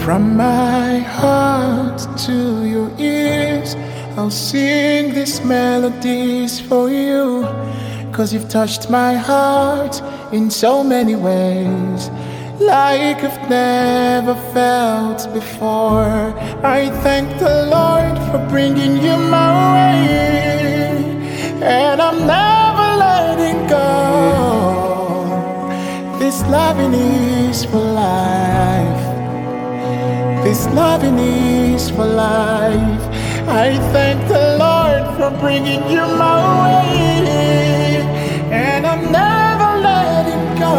From my heart to your ears, I'll sing these melodies for you. 'Cause you've touched my heart in so many ways, like I've never felt before. I thank the Lord for bringing you my way, and I'm never letting go. This loving is for life. This loving is for life. I thank the Lord for bringing you my way, and I'm never letting go.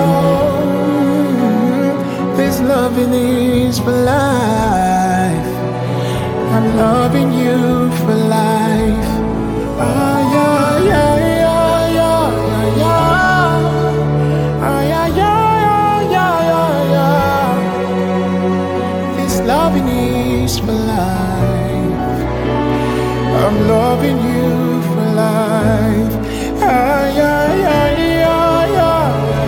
This loving is for life. I'm loving you for life. Ah, yeah, yeah, yeah, yeah, yeah. Ah, yeah, yeah, yeah, yeah, yeah. This loving is for life. I'm loving you for life. Ah, yeah, yeah, yeah, yeah,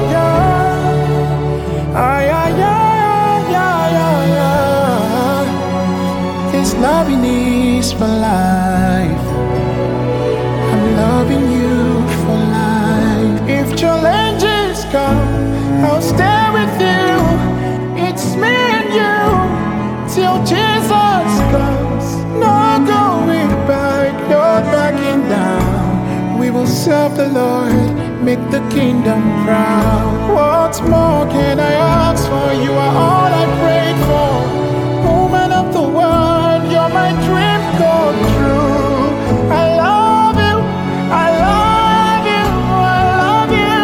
yeah. Ah, yeah, yeah, yeah, yeah, yeah. This loving is for life. I'm loving you for life. If challenges come, I'll stay with you. It's me and you till Jesus comes. No going back, no backing down. We will serve the Lord, make the kingdom proud. What more can I ask for? You are all I prayed for. Woman of the world, you're my dream come true. I love you, I love you, I love you.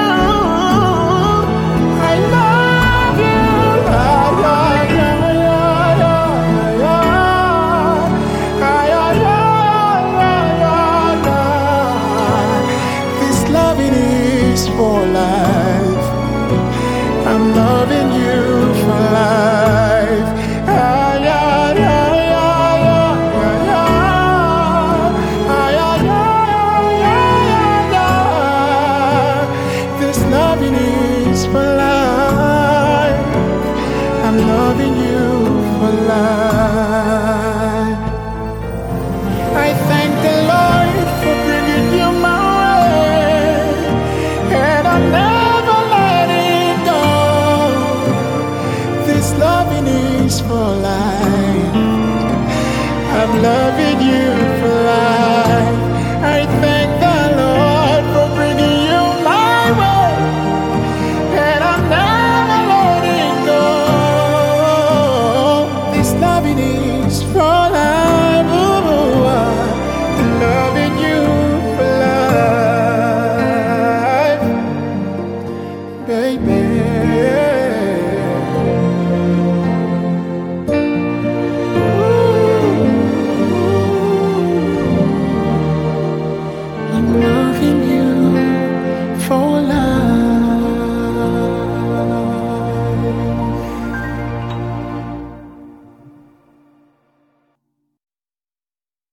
I love you. Ah, yeah, yeah, yeah, yeah, yeah. Ah, yeah, yeah, yeah, yeah, yeah. This loving is for life. I'm loving you for life. Ah, yeah, yeah, yeah, yeah, yeah. Ah, yeah, yeah, yeah, yeah. This loving is for life. I'm loving you for life. I thank the Lord for bringing you my way, and I'm never letting go. This loving is for life. I'm loving you